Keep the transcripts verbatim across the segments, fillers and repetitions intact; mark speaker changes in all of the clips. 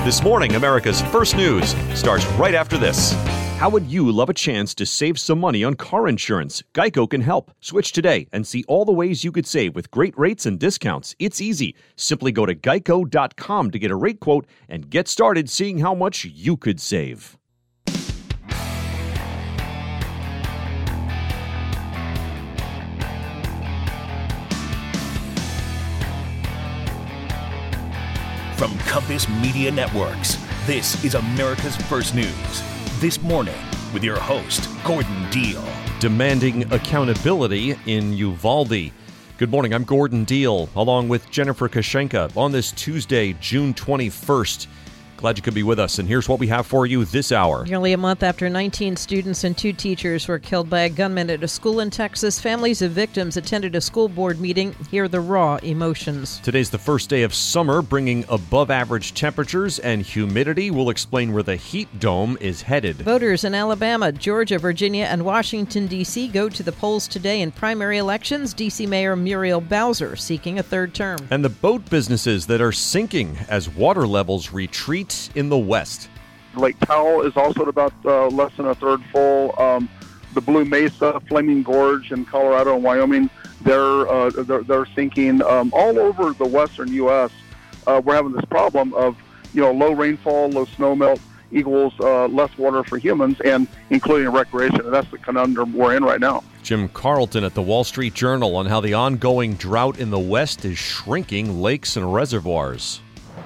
Speaker 1: This morning, America's First News starts right after this. How would you love a chance to save some money on car insurance? Geico can help. Switch today and see all the ways you could save with great rates and discounts. It's easy. Simply go to geico dot com to get a rate quote and get started seeing how much you could save.
Speaker 2: From Compass Media Networks, this is America's First News. This morning, with your host, Gordon Deal.
Speaker 1: Demanding accountability in Uvalde. Good morning, I'm Gordon Deal, along with Jennifer Kashenka on this Tuesday, June twenty-first. Glad you could be with us, and here's what we have for you this hour.
Speaker 3: Nearly a month after nineteen students and two teachers were killed by a gunman at a school in Texas, families of victims attended a school board meeting. Hear the raw emotions.
Speaker 1: Today's the first day of summer, bringing above-average temperatures and humidity. We'll explain where the heat dome is headed.
Speaker 3: Voters in Alabama, Georgia, Virginia, and Washington, D C go to the polls today in primary elections. D C Mayor Muriel Bowser seeking a third term.
Speaker 1: And the boat businesses that are sinking as water levels retreat in the west.
Speaker 4: Lake Powell is also at about uh, less than a third full. Um, the Blue Mesa, Flaming Gorge in Colorado and Wyoming, they're uh, they're, they're sinking. Um, all over the western U S, uh, we're having this problem of you know low rainfall, low snow melt equals uh, less water for humans, and including recreation. And that's the conundrum we're in right now.
Speaker 1: Jim Carlton at the Wall Street Journal on how the ongoing drought in the west is shrinking lakes and reservoirs.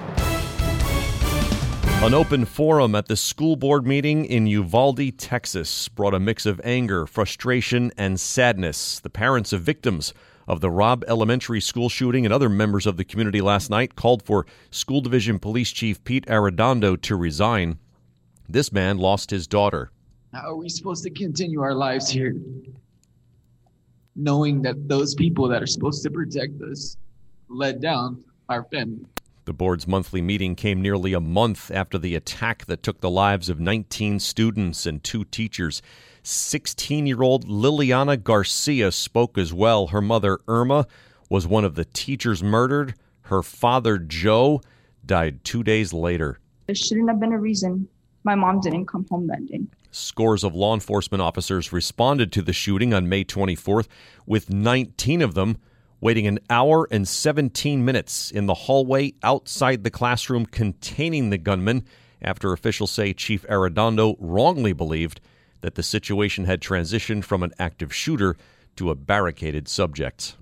Speaker 1: An open forum at the school board meeting in Uvalde, Texas, brought a mix of anger, frustration, and sadness. The parents of victims of the Robb Elementary School shooting and other members of the community last night called for School Division Police Chief Pete Arredondo to resign. This man lost his daughter.
Speaker 5: How are we supposed to continue our lives here, knowing that those people that are supposed to protect us let down our family?
Speaker 1: The board's monthly meeting came nearly a month after the attack that took the lives of nineteen students and two teachers. sixteen-year-old Liliana Garcia spoke as well. Her mother, Irma, was one of the teachers murdered. Her father, Joe, died two days later.
Speaker 6: There shouldn't have been a reason my mom didn't come home that day.
Speaker 1: Scores of law enforcement officers responded to the shooting on May twenty-fourth, with nineteen of them waiting an hour and seventeen minutes in the hallway outside the classroom containing the gunman after officials say Chief Arredondo wrongly believed that the situation had transitioned from an active shooter to a barricaded subject.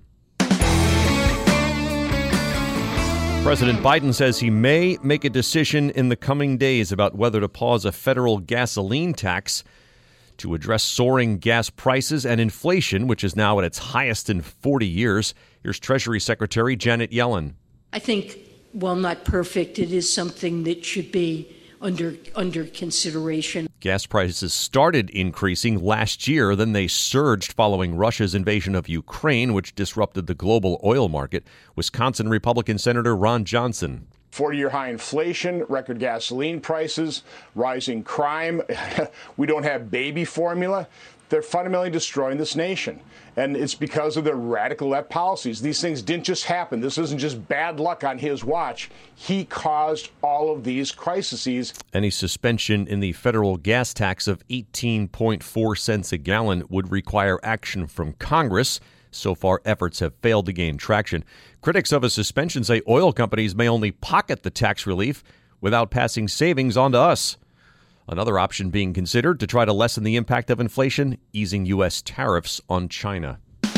Speaker 1: President Biden says he may make a decision in the coming days about whether to pause a federal gasoline tax to address soaring gas prices and inflation, which is now at its highest in forty years. Here's Treasury Secretary Janet Yellen.
Speaker 7: I think, while not perfect, it is something that should be under under consideration.
Speaker 1: Gas prices started increasing last year, then they surged following Russia's invasion of Ukraine, which disrupted the global oil market. Wisconsin Republican Senator Ron Johnson.
Speaker 8: forty-year high inflation, record gasoline prices, rising crime. We don't have baby formula. They're fundamentally destroying this nation. And it's because of their radical left policies. These things didn't just happen. This isn't just bad luck on his watch. He caused all of these crises.
Speaker 1: Any suspension in the federal gas tax of eighteen point four cents a gallon would require action from Congress. So far, efforts have failed to gain traction. Critics of a suspension say oil companies may only pocket the tax relief without passing savings on to us. Another option being considered to try to lessen the impact of inflation, easing U S tariffs on China.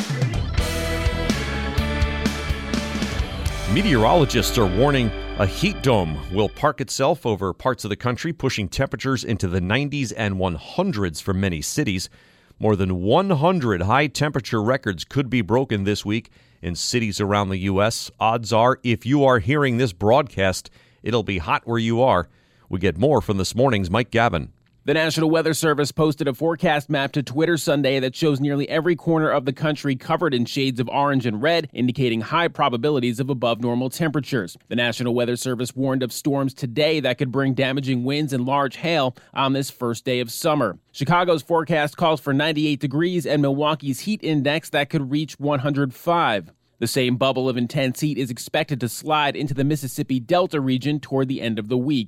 Speaker 1: Meteorologists are warning a heat dome will park itself over parts of the country, pushing temperatures into the nineties and one hundreds for many cities. More than one hundred high-temperature records could be broken this week in cities around the U S. Odds are, if you are hearing this broadcast, it'll be hot where you are. We get more from this morning's Mike Gavin.
Speaker 9: The National Weather Service posted a forecast map to Twitter Sunday that shows nearly every corner of the country covered in shades of orange and red, indicating high probabilities of above normal temperatures. The National Weather Service warned of storms today that could bring damaging winds and large hail on this first day of summer. Chicago's forecast calls for ninety-eight degrees and Milwaukee's heat index that could reach one hundred five. The same bubble of intense heat is expected to slide into the Mississippi Delta region toward the end of the week.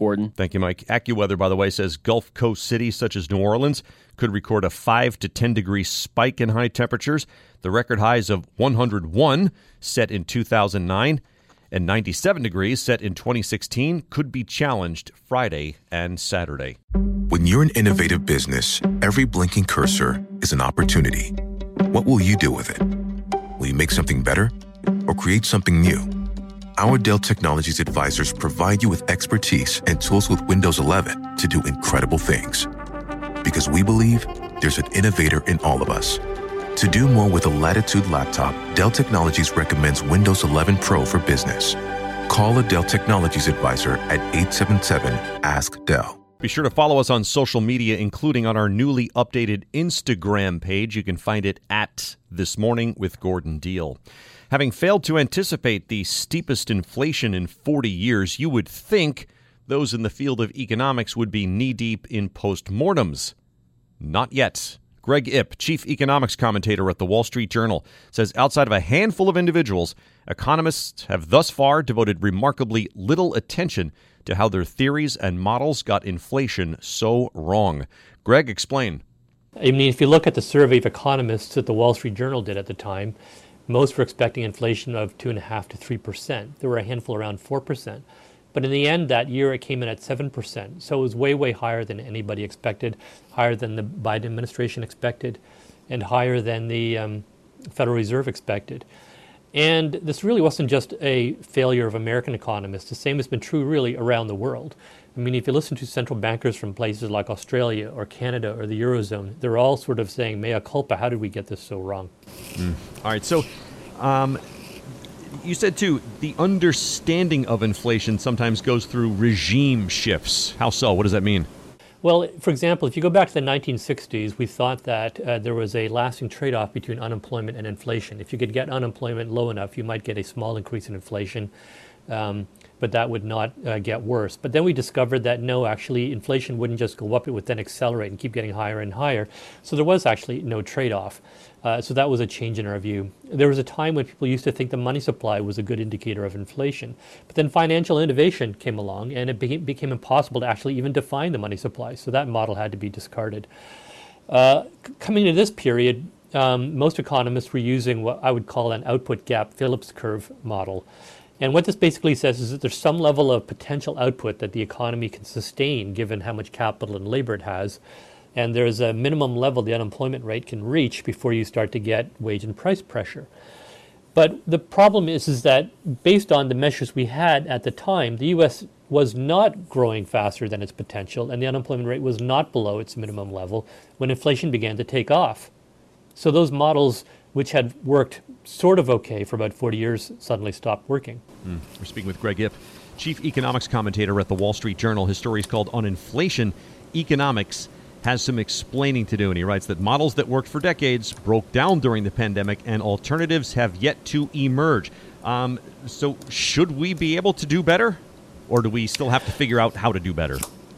Speaker 9: Gordon.
Speaker 1: Thank you, Mike. AccuWeather, by the way, says Gulf Coast cities such as New Orleans could record a five to ten degree spike in high temperatures. The record highs of one hundred one set in two thousand nine and ninety-seven degrees set in twenty sixteen could be challenged Friday and Saturday.
Speaker 10: When you're an innovative business, every blinking cursor is an opportunity. What will you do with it? Will you make something better or create something new? Our Dell Technologies advisors provide you with expertise and tools with Windows eleven to do incredible things. Because we believe there's an innovator in all of us. To do more with a Latitude laptop, Dell Technologies recommends Windows eleven Pro for business. Call a Dell Technologies advisor at eight seven seven, ask Dell.
Speaker 1: Be sure to follow us on social media, including on our newly updated Instagram page. You can find it at This Morning with Gordon Deal. Having failed to anticipate the steepest inflation in forty years, you would think those in the field of economics would be knee-deep in postmortems. Not yet. Greg Ip, chief economics commentator at the Wall Street Journal, says outside of a handful of individuals, economists have thus far devoted remarkably little attention to how their theories and models got inflation so wrong. Greg, explain.
Speaker 11: I mean, if you look at the survey of economists that the Wall Street Journal did at the time, most were expecting inflation of two point five to three percent. There were a handful around four percent. But in the end, that year, it came in at seven percent. So it was way, way higher than anybody expected, higher than the Biden administration expected, and higher than the um, Federal Reserve expected. And this really wasn't just a failure of American economists. The same has been true really around the world. I mean, if you listen to central bankers from places like Australia or Canada or the Eurozone, they're all sort of saying, mea culpa, how did we get this so wrong?
Speaker 1: Mm. All right, so um, you said, too, the understanding of inflation sometimes goes through regime shifts. How so? What does that mean?
Speaker 11: Well, for example, if you go back to the nineteen sixties, we thought that uh, there was a lasting trade-off between unemployment and inflation. If you could get unemployment low enough, you might get a small increase in inflation, um, but that would not uh, get worse. But then we discovered that no, actually, inflation wouldn't just go up, it would then accelerate and keep getting higher and higher. So there was actually no trade-off. Uh, so that was a change in our view. There was a time when people used to think the money supply was a good indicator of inflation. But then financial innovation came along, and it be- became impossible to actually even define the money supply. So that model had to be discarded. Uh, c- coming into this period, um, most economists were using what I would call an output gap Phillips curve model. And what this basically says is that there's some level of potential output that the economy can sustain given how much capital and labor it has. And there's a minimum level the unemployment rate can reach before you start to get wage and price pressure. But the problem is, is that based on the measures we had at the time, the U S was not growing faster than its potential, and the unemployment rate was not below its minimum level when inflation began to take off. So those models, which had worked sort of okay for about forty years, suddenly stopped working.
Speaker 1: Mm. We're speaking with Greg Ip, chief economics commentator at the Wall Street Journal. His story is called On Inflation, Economics has some explaining to do, and he writes that models that worked for decades broke down during the pandemic and alternatives have yet to emerge. Um, so should we be able to do better, or do we still have to figure out how to do better?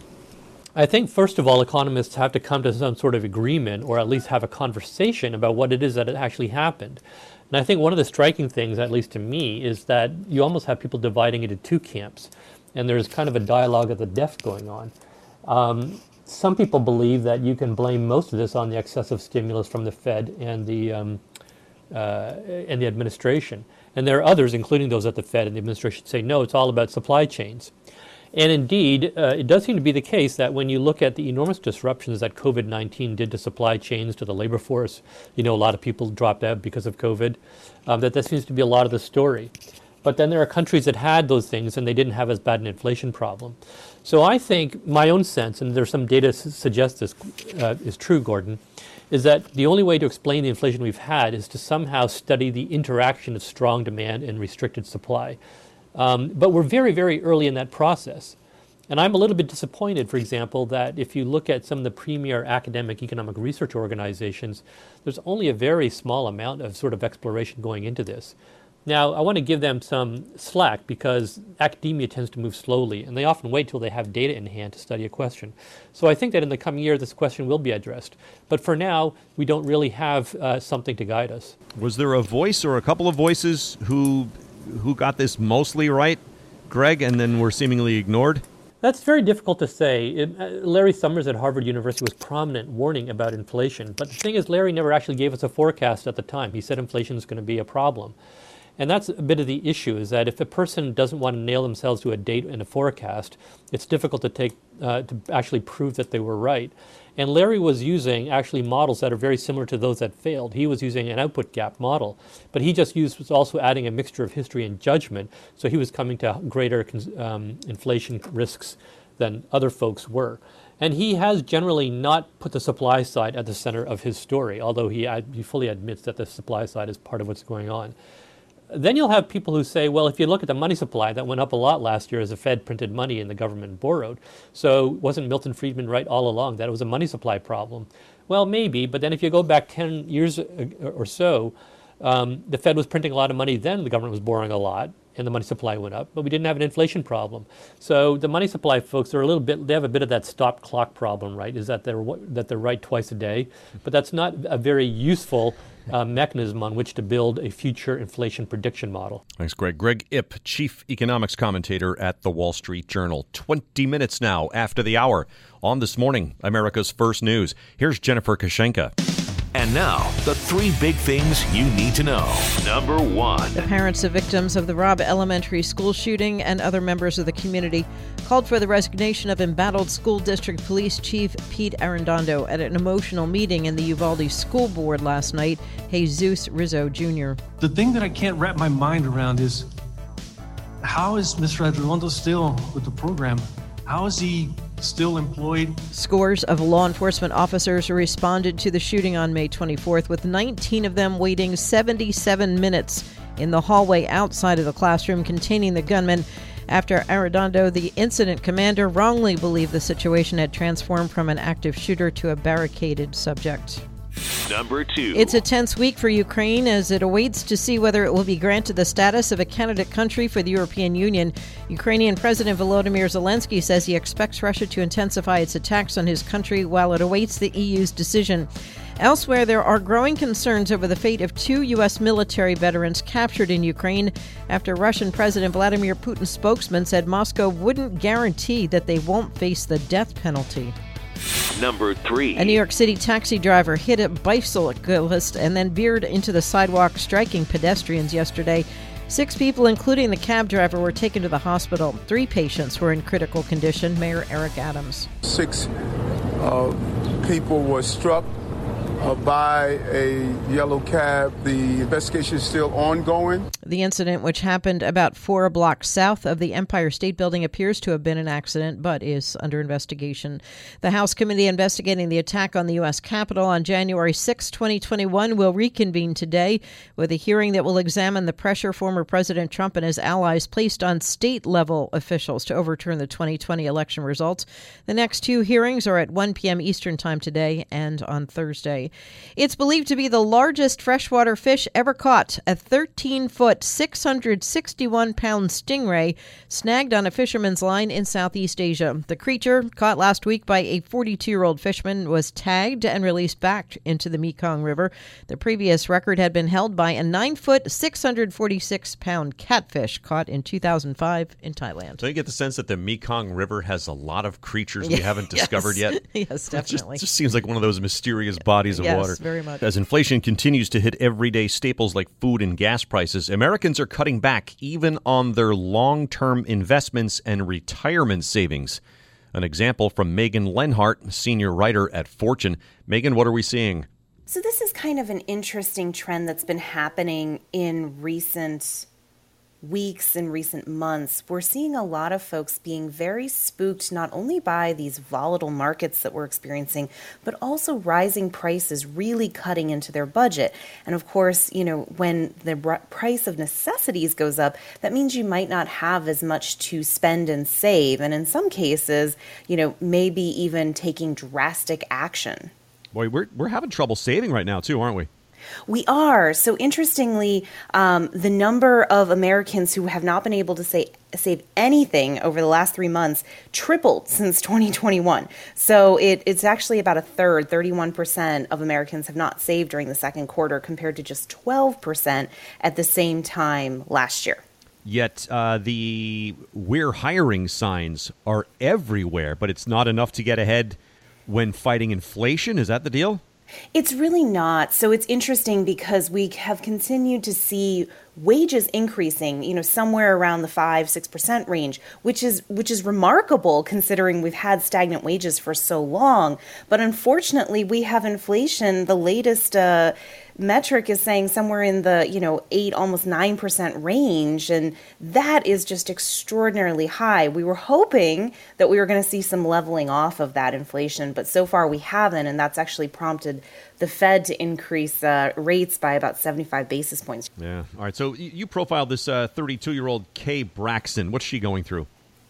Speaker 11: I think, first of all, economists have to come to some sort of agreement, or at least have a conversation about what it is that actually happened. And I think one of the striking things, at least to me, is that you almost have people dividing into two camps, and there's kind of a dialogue of the deaf going on. Um, Some people believe that you can blame most of this on the excessive stimulus from the Fed and the um, uh, and the administration. And there are others, including those at the Fed and the administration, say, no, it's all about supply chains. And indeed, uh, it does seem to be the case that when you look at the enormous disruptions that COVID nineteen did to supply chains, to the labor force, you know, a lot of people dropped out because of COVID, um, that that seems to be a lot of the story. But then there are countries that had those things and they didn't have as bad an inflation problem. So I think my own sense, and there's some data to suggest this uh, is true, Gordon, is that the only way to explain the inflation we've had is to somehow study the interaction of strong demand and restricted supply. Um, but we're very, very early in that process. And I'm a little bit disappointed, for example, that if you look at some of the premier academic economic research organizations, there's only a very small amount of sort of exploration going into this. Now, I want to give them some slack because academia tends to move slowly, and they often wait till they have data in hand to study a question. So I think that in the coming year, this question will be addressed. But for now, we don't really have uh, something to guide us.
Speaker 1: Was there a voice or a couple of voices who who got this mostly right, Greg, and then were seemingly ignored?
Speaker 11: That's very difficult to say. It, uh, Larry Summers at Harvard University was prominent warning about inflation. But the thing is, Larry never actually gave us a forecast at the time. He said inflation is going to be a problem. And that's a bit of the issue, is that if a person doesn't want to nail themselves to a date and a forecast, it's difficult to take uh, to actually prove that they were right. And Larry was using actually models that are very similar to those that failed. He was using an output gap model, but he just used was also adding a mixture of history and judgment. So he was coming to greater um, inflation risks than other folks were. And he has generally not put the supply side at the center of his story, although he, he fully admits that the supply side is part of what's going on. Then you'll have people who say, well, if you look at the money supply, that went up a lot last year as the Fed printed money and the government borrowed. So wasn't Milton Friedman right all along that it was a money supply problem? Well, maybe, but then if you go back ten years or so, um, the Fed was printing a lot of money then, the government was borrowing a lot, and the money supply went up, but we didn't have an inflation problem. So the money supply folks are a little bit, they have a bit of that stop clock problem, right? Is that they're, that they're right twice a day, but that's not a very useful Uh, mechanism on which to build a future inflation prediction model.
Speaker 1: Thanks, Greg. Greg Ip, chief economics commentator at the Wall Street Journal. twenty minutes now after the hour on This Morning, America's First News. Here's Jennifer Kashenka.
Speaker 2: And now, the three big things you need to know. Number one.
Speaker 3: The parents of victims of the Robb Elementary School shooting and other members of the community called for the resignation of embattled School District Police Chief Pete Arredondo at an emotional meeting in the Uvalde School Board last night. Jesus Rizzo Junior
Speaker 12: The thing that I can't wrap my mind around is, how is Mister Arredondo still with the program? How is he still employed?
Speaker 3: Scores of law enforcement officers responded to the shooting on May twenty-fourth, with nineteen of them waiting seventy-seven minutes in the hallway outside of the classroom containing the gunman. After Arredondo, the incident commander, wrongly believed the situation had transformed from an active shooter to a barricaded subject.
Speaker 2: Number two.
Speaker 3: It's a tense week for Ukraine as it awaits to see whether it will be granted the status of a candidate country for the European Union. Ukrainian President Volodymyr Zelensky says he expects Russia to intensify its attacks on his country while it awaits the E U's decision. Elsewhere, there are growing concerns over the fate of two U S military veterans captured in Ukraine after Russian President Vladimir Putin's spokesman said Moscow wouldn't guarantee that they won't face the death penalty.
Speaker 2: Number three.
Speaker 3: A New York City taxi driver hit a bicyclist and then veered into the sidewalk, striking pedestrians yesterday. Six people, including the cab driver, were taken to the hospital. Three patients were in critical condition. Mayor Eric Adams.
Speaker 13: Six uh, people were struck uh, by a yellow cab. The investigation is still ongoing.
Speaker 3: The incident, which happened about four blocks south of the Empire State Building, appears to have been an accident, but is under investigation. The House committee investigating the attack on the U S Capitol on January sixth, twenty twenty-one, will reconvene today with a hearing that will examine the pressure former President Trump and his allies placed on state-level officials to overturn the twenty twenty election results. The next two hearings are at one p.m. Eastern Time today and on Thursday. It's believed to be the largest freshwater fish ever caught, a thirteen-foot, six hundred sixty-one pound stingray snagged on a fisherman's line in Southeast Asia. The creature, caught last week by a forty-two-year-old fisherman, was tagged and released back into the Mekong River. The previous record had been held by a nine-foot, six hundred forty-six pound catfish caught in two thousand five in Thailand.
Speaker 1: So you get the sense that the Mekong River has a lot of creatures we haven't discovered
Speaker 3: yes.
Speaker 1: yet?
Speaker 3: Yes, definitely.
Speaker 1: It just, just seems like one of those mysterious bodies of
Speaker 3: yes,
Speaker 1: water.
Speaker 3: Yes, very much.
Speaker 1: As inflation continues to hit everyday staples like food and gas prices, Americans are cutting back even on their long-term investments and retirement savings. An example from Megan Lenhart, senior writer at Fortune. Megan, what are we seeing?
Speaker 14: So this is kind of an interesting trend that's been happening in recent weeks and recent months. We're seeing a lot of folks being very spooked not only by these volatile markets that we're experiencing, but also rising prices really cutting into their budget. And of course, you know, when the price of necessities goes up, that means you might not have as much to spend and save. And in some cases, you know, maybe even taking drastic action.
Speaker 1: Boy, we're we're having trouble saving right now too, aren't we?
Speaker 14: We are. So interestingly, um, the number of Americans who have not been able to say, save anything over the last three months tripled since twenty twenty-one. So it, it's actually about a third, thirty-one percent of Americans have not saved during the second quarter compared to just twelve percent at the same time last year.
Speaker 1: Yet uh, the we're hiring signs are everywhere, but it's not enough to get ahead when fighting inflation. Is that the deal?
Speaker 14: It's really not. So it's interesting because we have continued to see wages increasing, you know, somewhere around the five, six percent range, which is which is remarkable considering we've had stagnant wages for so long. But unfortunately, we have inflation. The latest uh, metric is saying somewhere in the, you know, eight, almost nine percent range. And that is just extraordinarily high. We were hoping that we were going to see some leveling off of that inflation, but so far we haven't. And that's actually prompted the Fed to increase uh, rates by about seventy-five basis points.
Speaker 1: Yeah. All right. So you profiled this uh, thirty-two-year-old Kay Braxton. What's she going through?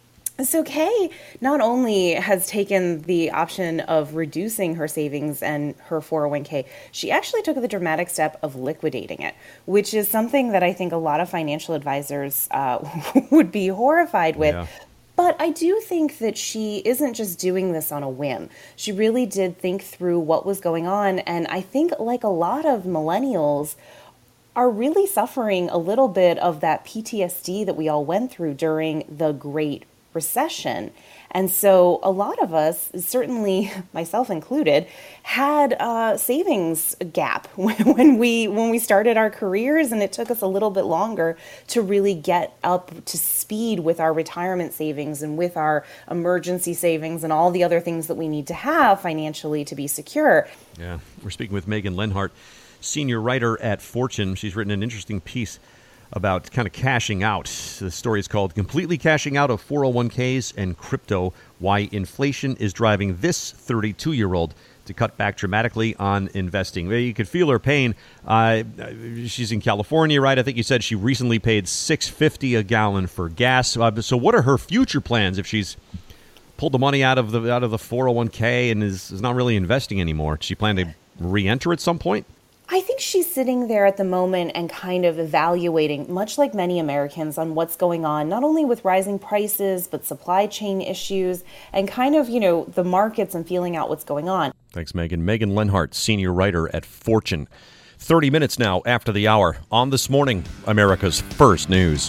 Speaker 14: So Kay not only has taken the option of reducing her savings and her four oh one k, she actually took the dramatic step of liquidating it, which is something that I think a lot of financial advisors uh, would be horrified with. Yeah. But I do think that she isn't just doing this on a whim. She really did think through what was going on. And I think, like a lot of millennials, are really suffering a little bit of that P T S D that we all went through during the Great Recession. And so a lot of us, certainly myself included, had a savings gap when we when we started our careers, and it took us a little bit longer to really get up to speed with our retirement savings and with our emergency savings and all the other things that we need to have financially to be secure.
Speaker 1: Yeah, we're speaking with Megan Lenhart, senior writer at Fortune. She's written an interesting piece about kind of cashing out. The story is called Completely Cashing Out of four oh one k's and Crypto, Why Inflation is Driving This thirty-two-Year-Old to Cut Back Dramatically on Investing. You could feel her pain. Uh, she's in California, right? I think you said she recently paid six dollars and fifty cents a gallon for gas. Uh, so what are her future plans if she's pulled the money out of the out of the four oh one k and is, is not really investing anymore? Does she plan to re-enter at some point?
Speaker 14: I think she's sitting there at the moment and kind of evaluating, much like many Americans, on what's going on, not only with rising prices, but supply chain issues and kind of, you know, the markets and feeling out what's going on.
Speaker 1: Thanks, Megan. Megan Lenhart, senior writer at Fortune. thirty minutes now after the hour on This Morning, America's First News.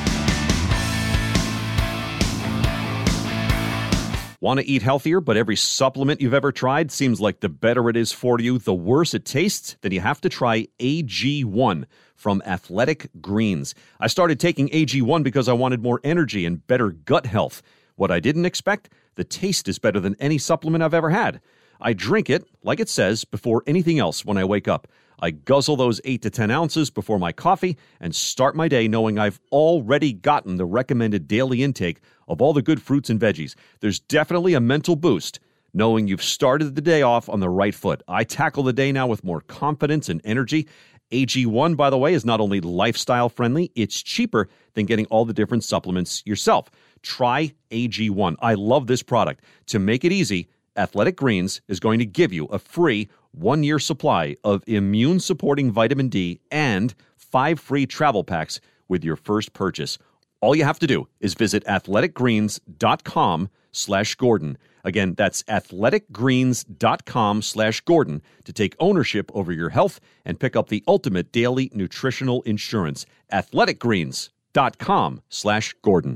Speaker 1: Want to eat healthier, but every supplement you've ever tried seems like the better it is for you, the worse it tastes? Then you have to try A G one from Athletic Greens. I started taking A G one because I wanted more energy and better gut health. What I didn't expect? The taste is better than any supplement I've ever had. I drink it, like it says, before anything else when I wake up. I guzzle those eight to ten ounces before my coffee and start my day knowing I've already gotten the recommended daily intake of all the good fruits and veggies. There's definitely a mental boost knowing you've started the day off on the right foot. I tackle the day now with more confidence and energy. A G one, by the way, is not only lifestyle friendly, it's cheaper than getting all the different supplements yourself. Try A G one. I love this product. To make it easy, Athletic Greens is going to give you a free one-year supply of immune-supporting vitamin D and five free travel packs with your first purchase. All you have to do is visit athleticgreens.com slash Gordon. Again, that's athleticgreens.com slash Gordon to take ownership over your health and pick up the ultimate daily nutritional insurance. athleticgreens.com slash Gordon.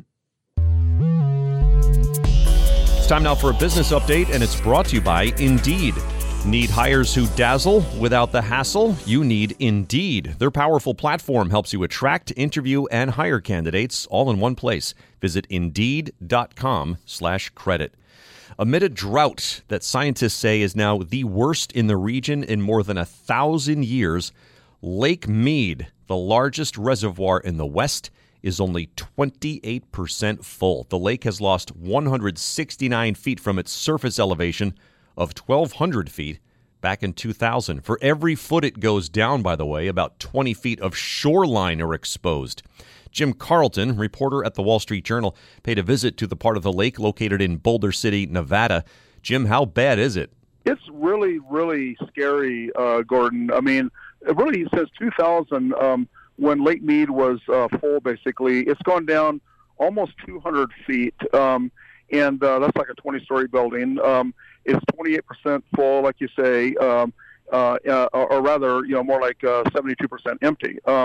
Speaker 1: It's time now for a business update, and it's brought to you by Indeed. Need hires who dazzle without the hassle? You need Indeed. Their powerful platform helps you attract, interview, and hire candidates all in one place. Visit Indeed.com slash credit. Amid a drought that scientists say is now the worst in the region in more than a thousand years, Lake Mead, the largest reservoir in the West, is only twenty-eight percent full. The lake has lost one hundred sixty-nine feet from its surface elevation of twelve hundred feet back in two thousand. For every foot it goes down, by the way, about twenty feet of shoreline are exposed. Jim Carlton, reporter at the Wall Street Journal, paid a visit to the part of the lake located in Boulder City, Nevada. Jim, how bad is it?
Speaker 4: It's really, really scary, uh, Gordon. I mean, it really, since two thousand, um, when Lake Mead was uh, full, basically, it's gone down almost two hundred feet, um, and uh, that's like a twenty-story building. Um, it's twenty-eight percent full, like you say, um, uh, uh, or rather, you know, more like uh, seventy-two percent empty. Um,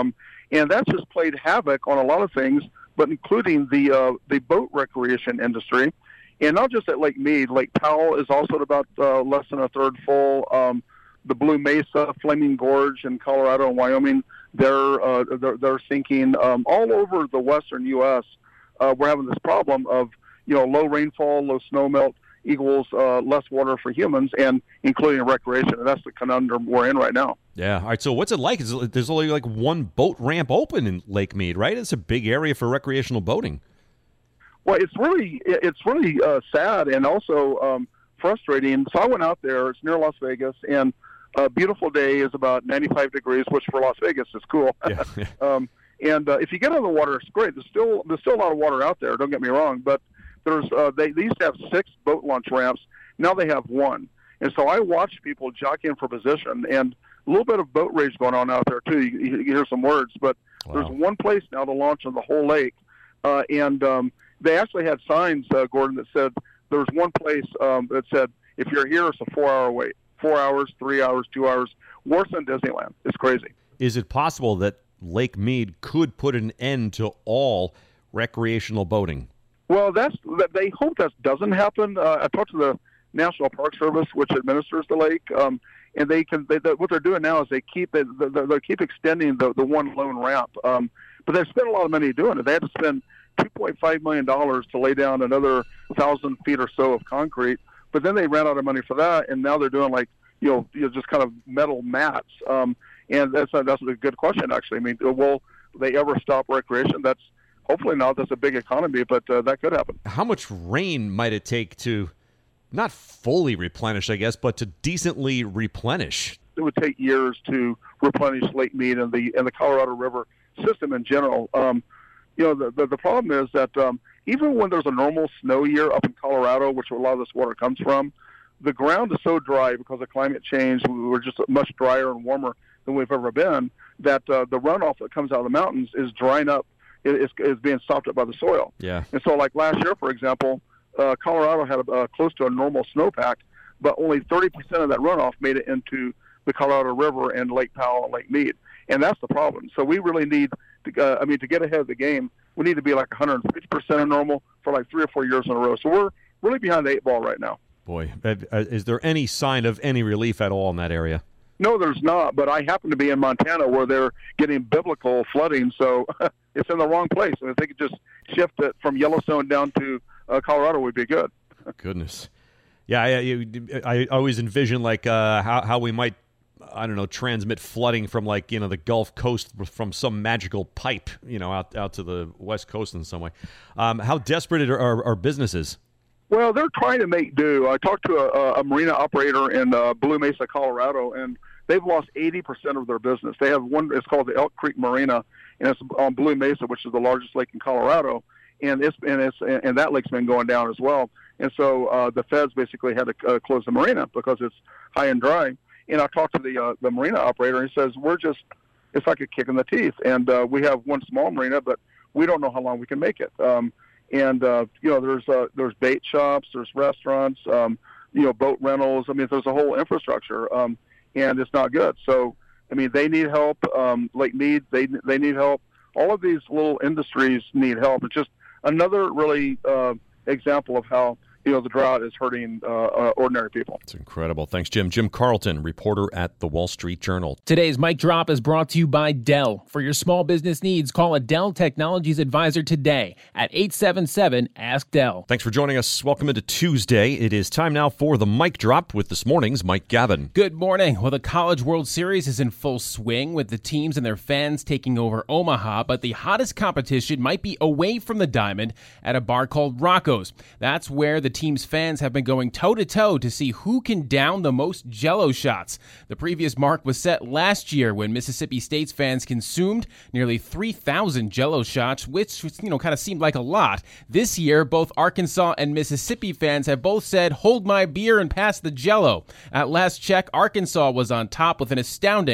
Speaker 4: And that's just played havoc on a lot of things, but including the uh, the boat recreation industry. And not just at Lake Mead. Lake Powell is also at about uh, less than a third full. Um, the Blue Mesa, Flaming Gorge in Colorado and Wyoming, they're uh, they're, they're sinking. Um, all over the western U S, uh, we're having this problem of, you know, low rainfall, low snow melt equals uh, less water for humans, and including recreation. And that's the conundrum we're in right now.
Speaker 1: Yeah. All right. So what's it like? Is it, there's only like one boat ramp open in Lake Mead, right? It's a big area for recreational boating.
Speaker 4: Well, it's really it's really uh, sad and also um, frustrating. So I went out there. It's near Las Vegas, and a beautiful day is about ninety-five degrees, which for Las Vegas is cool.
Speaker 1: Yeah.
Speaker 4: um, and uh, if you get on the water, it's great. There's still there's still a lot of water out there. Don't get me wrong, but there's uh, they, they used to have six boat launch ramps. Now they have one. And so I watched people jockeying for position, and a little bit of boat rage going on out there too. You, you hear some words, but wow. There's one place now to launch on the whole lake, uh, and um, they actually had signs, uh, Gordon, that said there was one place um, that said, if you're here, it's a four-hour wait. Four hours, three hours, two hours. Worse than Disneyland. It's crazy.
Speaker 1: Is it possible that Lake Mead could put an end to all recreational boating?
Speaker 4: Well, that's they hope that doesn't happen. Uh, I talked to the National Park Service, which administers the lake, um, and they can. They, they, what they're doing now is they keep it. They, they keep extending the, the one lone ramp, um, but they spent a lot of money doing it. They had to spend two point five million dollars to lay down another thousand feet or so of concrete. But then they ran out of money for that, and now they're doing like you know, you know just kind of metal mats. Um, and that's a, that's a good question, actually. I mean, will they ever stop recreation? That's hopefully not. That's a big economy, but uh, that could happen.
Speaker 1: How much rain might it take to not fully replenish, I guess, but to decently replenish?
Speaker 4: It would take years to replenish Lake Mead and the and the Colorado River system in general. Um, you know, the, the the problem is that um, even when there's a normal snow year up in Colorado, which a lot of this water comes from, the ground is so dry because of climate change. We're just much drier and warmer than we've ever been, that uh, the runoff that comes out of the mountains is drying up, is, is being stopped up by the soil.
Speaker 1: Yeah.
Speaker 4: And so like last year, for example, uh, Colorado had a, uh, close to a normal snowpack, but only thirty percent of that runoff made it into the Colorado River and Lake Powell and Lake Mead. And that's the problem. So we really need to, uh, I mean, to get ahead of the game, we need to be like one hundred fifty percent of normal for like three or four years in a row. So we're really behind the eight ball right now.
Speaker 1: Boy, is there any sign of any relief at all in that area?
Speaker 4: No, there's not, but I happen to be in Montana where they're getting biblical flooding, so it's in the wrong place. And if they could just shift it from Yellowstone down to uh, Colorado, would be good.
Speaker 1: Goodness. Yeah, I, I always envision like uh, how, how we might, I don't know, transmit flooding from like, you know, the Gulf Coast from some magical pipe, you know, out, out to the West Coast in some way. Um, how desperate are, are, are businesses?
Speaker 4: Well, they're trying to make do. I talked to a, a marina operator in uh, Blue Mesa, Colorado, and they've lost eighty percent of their business. They have one, it's called the Elk Creek Marina, and it's on Blue Mesa, which is the largest lake in Colorado, and it's and it's and that lake's been going down as well. And so uh, the feds basically had to uh, close the marina because it's high and dry. And I talked to the uh, the marina operator, and he says, we're just, it's like a kick in the teeth. And uh, we have one small marina, but we don't know how long we can make it. Um, And, uh, you know, there's uh, there's bait shops, there's restaurants, um, you know, boat rentals. I mean, there's a whole infrastructure, um, and it's not good. So, I mean, they need help. Um, Lake Mead, they they need help. All of these little industries need help. It's just another really uh, example of how, you know, the drought is hurting uh, uh, ordinary people.
Speaker 1: It's incredible. Thanks, Jim. Jim Carlton, reporter at the Wall Street Journal.
Speaker 9: Today's Mic Drop is brought to you by Dell. For your small business needs, call a Dell Technologies advisor today at eight seven seven, ask Dell.
Speaker 1: Thanks for joining us. Welcome into Tuesday. It is time now for the Mic Drop with this morning's Mike Gavin.
Speaker 9: Good morning. Well, the College World Series is in full swing with the teams and their fans taking over Omaha, but the hottest competition might be away from the diamond at a bar called Rocco's. That's where the team's fans have been going toe-to-toe to see who can down the most Jell-O shots. The previous mark was set last year when Mississippi State's fans consumed nearly three thousand Jell-O shots, which, you know, kind of seemed like a lot. This year, both Arkansas and Mississippi fans have both said, hold my beer and pass the Jell-O. At last check, Arkansas was on top with an astounding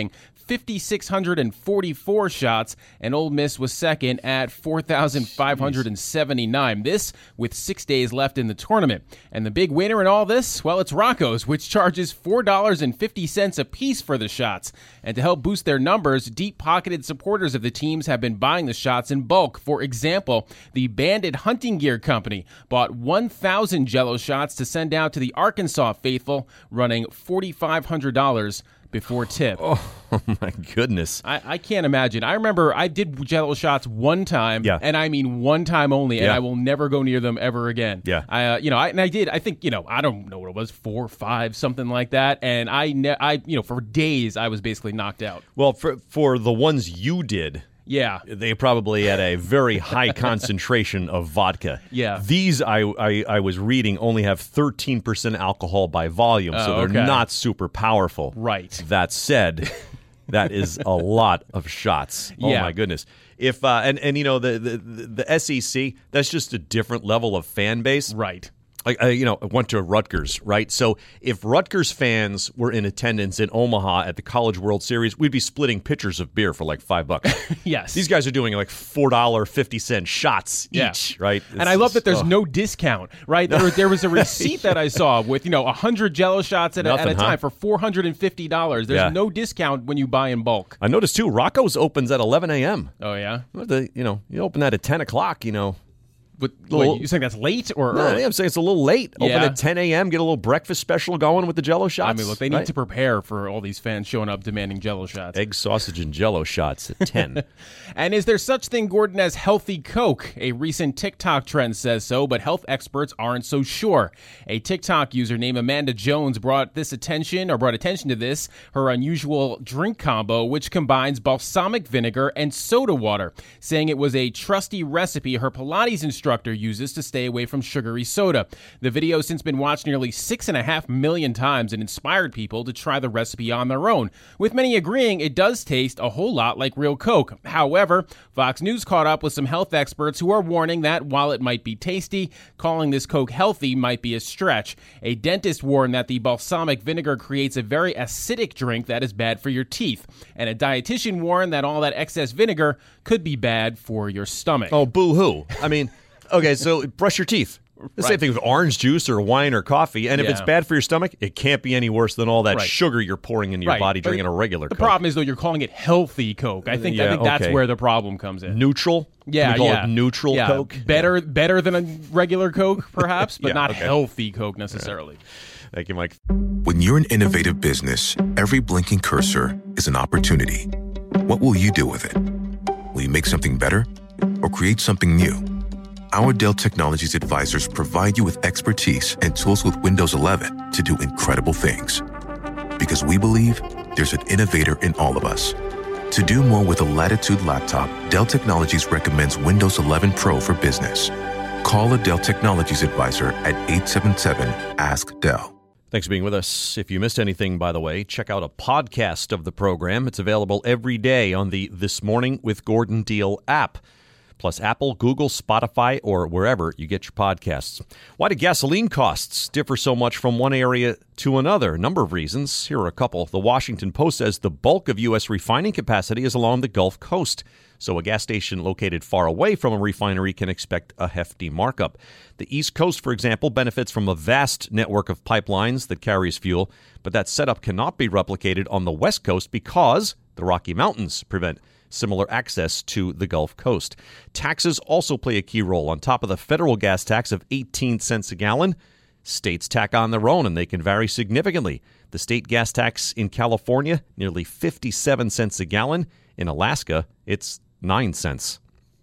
Speaker 9: five thousand six hundred forty-four shots, and Ole Miss was second at four thousand five hundred seventy-nine. This with six days left in the tournament. And the big winner in all this, well, it's Rocco's, which charges four dollars and fifty cents a piece for the shots. And to help boost their numbers, deep-pocketed supporters of the teams have been buying the shots in bulk. For example, the Bandit Hunting Gear Company bought one thousand Jell-O shots to send out to the Arkansas faithful, running four thousand five hundred dollars before tip.
Speaker 1: Oh, my goodness.
Speaker 9: I, I can't imagine. I remember I did Jell-O shots one time,
Speaker 1: yeah.
Speaker 9: and I mean one time only, and
Speaker 1: yeah.
Speaker 9: I will never go near them ever again.
Speaker 1: Yeah.
Speaker 9: I, uh, you know, I, and I did, I think, you know, I don't know what it was, four, five, something like that, and I, ne- I you know, for days I was basically knocked out.
Speaker 1: Well, for for the ones you did,
Speaker 9: yeah,
Speaker 1: they probably had a very high concentration of vodka.
Speaker 9: Yeah.
Speaker 1: These, I, I, I was reading, only have thirteen percent alcohol by volume, so
Speaker 9: oh,
Speaker 1: they're
Speaker 9: okay.
Speaker 1: not super powerful.
Speaker 9: Right.
Speaker 1: That said, that is a lot of shots. Oh,
Speaker 9: yeah.
Speaker 1: my goodness. If uh, and, and, you know, the, the, the S E C, that's just a different level of fan base.
Speaker 9: Right.
Speaker 1: Like, I, you know, I went to Rutgers, right? So if Rutgers fans were in attendance in Omaha at the College World Series, we'd be splitting pitchers of beer for like five bucks.
Speaker 9: Yes.
Speaker 1: These guys are doing like four dollars and fifty cents shots
Speaker 9: yeah.
Speaker 1: each, right?
Speaker 9: It's, and I love that there's
Speaker 1: oh.
Speaker 9: no discount, right? There, there was a receipt that I saw with, you know, one hundred Jell-O shots at a,
Speaker 1: Nothing,
Speaker 9: at a time
Speaker 1: huh?
Speaker 9: for four hundred fifty dollars. There's
Speaker 1: Yeah.
Speaker 9: no discount when you buy in bulk.
Speaker 1: I noticed, too, Rocco's opens at eleven a.m.
Speaker 9: Oh, yeah?
Speaker 1: The, you know, you open that at ten o'clock, you know.
Speaker 9: But
Speaker 1: Little,
Speaker 9: wait, you saying that's late or
Speaker 1: no,
Speaker 9: early?
Speaker 1: I'm saying it's a little late. Open
Speaker 9: Yeah.
Speaker 1: at ten a.m., get a little breakfast special going with the Jell-O shots.
Speaker 9: I mean, look, they need
Speaker 1: right?
Speaker 9: to prepare for all these fans showing up demanding Jell-O shots.
Speaker 1: Egg, sausage, and Jell-O shots at ten.
Speaker 9: And is there such thing, Gordon, as healthy Coke? A recent TikTok trend says so, but health experts aren't so sure. A TikTok user named Amanda Jones brought this attention, or brought attention to this, her unusual drink combo, which combines balsamic vinegar and soda water, saying it was a trusty recipe her Pilates instructor uses to stay away from sugary soda. The video has since been watched nearly six and a half million times and inspired people to try the recipe on their own, with many agreeing it does taste a whole lot like real Coke. However, Fox News caught up with some health experts who are warning that while it might be tasty, calling this Coke healthy might be a stretch. A dentist warned that the balsamic vinegar creates a very acidic drink that is bad for your teeth, and a dietitian warned that all that excess vinegar could be bad for your stomach.
Speaker 1: Oh, boo-hoo. I mean, okay, so brush your teeth. The
Speaker 9: Right.
Speaker 1: same thing with orange juice or wine or coffee. And if
Speaker 9: Yeah.
Speaker 1: it's bad for your stomach, it can't be any worse than all that
Speaker 9: Right.
Speaker 1: sugar you're pouring into your
Speaker 9: Right.
Speaker 1: body
Speaker 9: But
Speaker 1: drinking a regular
Speaker 9: The
Speaker 1: Coke.
Speaker 9: problem is, though, you're calling it healthy Coke. I think I
Speaker 1: Yeah,
Speaker 9: think that's
Speaker 1: okay.
Speaker 9: where the problem comes in.
Speaker 1: Neutral?
Speaker 9: Yeah,
Speaker 1: Can we call
Speaker 9: yeah.
Speaker 1: it neutral
Speaker 9: Yeah,
Speaker 1: Coke?
Speaker 9: Better better than a regular Coke, perhaps, but
Speaker 1: Yeah,
Speaker 9: not
Speaker 1: okay.
Speaker 9: healthy Coke necessarily.
Speaker 1: Thank you, Mike.
Speaker 10: When you're an innovative business, every blinking cursor is an opportunity. What will you do with it? Will you make something better or create something new? Our Dell Technologies advisors provide you with expertise and tools with Windows eleven to do incredible things. Because we believe there's an innovator in all of us. To do more with a Latitude laptop, Dell Technologies recommends Windows eleven Pro for business. Call a Dell Technologies advisor at eight seven seven, ask Dell.
Speaker 1: Thanks for being with us. If you missed anything, by the way, check out a podcast of the program. It's available every day on the This Morning with Gordon Deal app, plus Apple, Google, Spotify, or wherever you get your podcasts. Why do gasoline costs differ so much from one area to another? A number of reasons. Here are a couple. The Washington Post says the bulk of U S refining capacity is along the Gulf Coast, so a gas station located far away from a refinery can expect a hefty markup. The East Coast, for example, benefits from a vast network of pipelines that carries fuel, but that setup cannot be replicated on the West Coast because the Rocky Mountains prevent similar access to the Gulf Coast. Taxes also play a key role. On top of the federal gas tax of eighteen cents a gallon, states tack on their own, and they can vary significantly. The state gas tax in California, nearly fifty-seven cents a gallon. In Alaska, it's nine cents.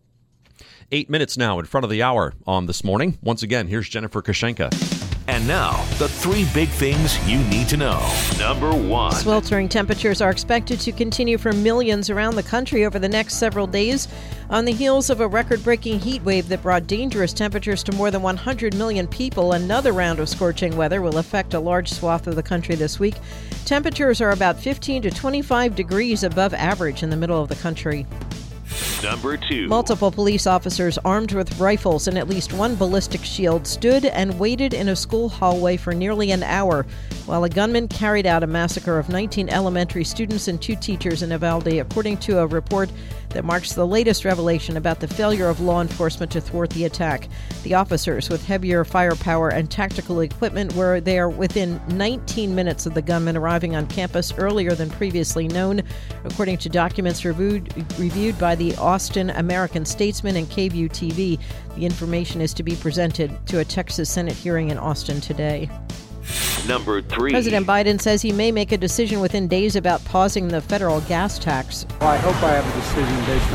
Speaker 1: Eight minutes now in front of the hour on This Morning. Once again, here's Jennifer Kashenka.
Speaker 2: And now, the three big things you need to know. Number one.
Speaker 3: Sweltering temperatures are expected to continue for millions around the country over the next several days on the heels of a record-breaking heat wave that brought dangerous temperatures to more than one hundred million people. Another round of scorching weather will affect a large swath of the country this week. Temperatures are about fifteen to twenty-five degrees above average in the middle of the country.
Speaker 2: Number two.
Speaker 3: Multiple police officers armed with rifles and at least one ballistic shield stood and waited in a school hallway for nearly an hour while a gunman carried out a massacre of nineteen elementary students and two teachers in Uvalde, according to a report that marks the latest revelation about the failure of law enforcement to thwart the attack. The officers, with heavier firepower and tactical equipment, were there within nineteen minutes of the gunman arriving on campus earlier than previously known, according to documents reviewed, reviewed by the Austin American Statesman and K V U T V. The information is to be presented to a Texas Senate hearing in Austin today.
Speaker 2: Number three.
Speaker 3: President Biden says he may make a decision within days about pausing the federal gas tax.
Speaker 15: Well, I hope I have a decision based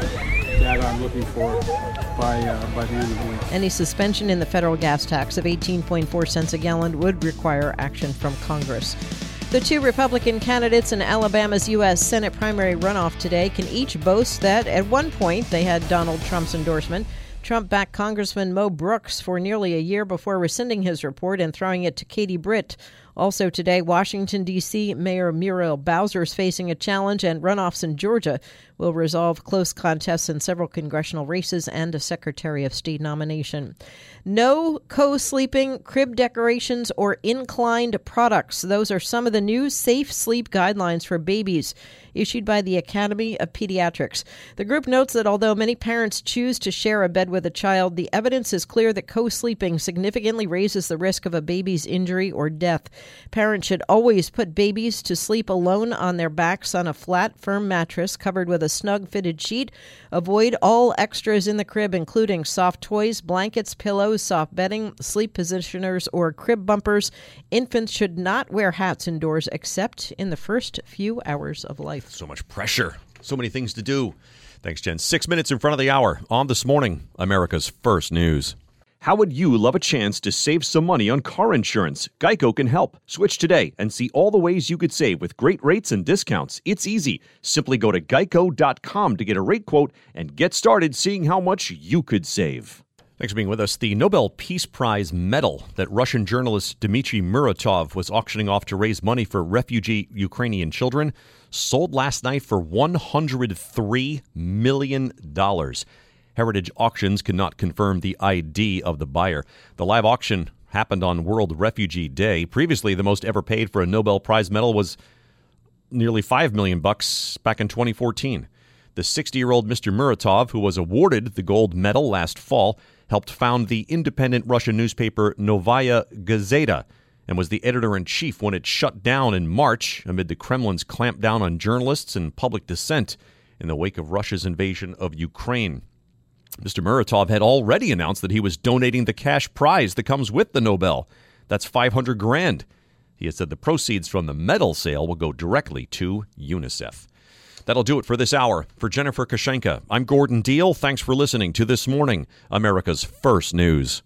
Speaker 15: on data I'm looking for by uh, by the end of the week.
Speaker 3: Any suspension in the federal gas tax of eighteen point four cents a gallon would require action from Congress. The two Republican candidates in Alabama's U S Senate primary runoff today can each boast that at one point they had Donald Trump's endorsement. Trump-backed Congressman Mo Brooks for nearly a year before rescinding his report and throwing it to Katie Britt. Also today, Washington, D C Mayor Muriel Bowser is facing a challenge, and runoffs in Georgia will resolve close contests in several congressional races and a Secretary of State nomination. No co-sleeping, crib decorations, or inclined products. Those are some of the new safe sleep guidelines for babies issued by the Academy of Pediatrics. The group notes that although many parents choose to share a bed with a child, the evidence is clear that co-sleeping significantly raises the risk of a baby's injury or death. Parents should always put babies to sleep alone on their backs on a flat, firm mattress covered with a snug fitted sheet. Avoid all extras in the crib, including soft toys, blankets, pillows, soft bedding, sleep positioners, or crib bumpers. Infants should not wear hats indoors except in the first few hours of life.
Speaker 1: So much pressure. So many things to do. Thanks, Jen. Six minutes in front of the hour on This Morning, America's First News. How would you love a chance to save some money on car insurance? Geico can help. Switch today and see all the ways you could save with great rates and discounts. It's easy. Simply go to geico dot com to get a rate quote and get started seeing how much you could save. Thanks for being with us. The Nobel Peace Prize medal that Russian journalist Dmitry Muratov was auctioning off to raise money for refugee Ukrainian children sold last night for one hundred three million dollars. Heritage Auctions cannot confirm the I D of the buyer. The live auction happened on World Refugee Day. Previously, the most ever paid for a Nobel Prize medal was nearly five million bucks back in twenty fourteen. The sixty-year-old Mister Muratov, who was awarded the gold medal last fall, helped found the independent Russian newspaper Novaya Gazeta and was the editor-in-chief when it shut down in March amid the Kremlin's clampdown on journalists and public dissent in the wake of Russia's invasion of Ukraine. Mister Muratov had already announced that he was donating the cash prize that comes with the Nobel. That's five hundred grand. He has said the proceeds from the medal sale will go directly to UNICEF. That'll do it for this hour. For Jennifer Koshenka, I'm Gordon Deal. Thanks for listening to This Morning, America's First News.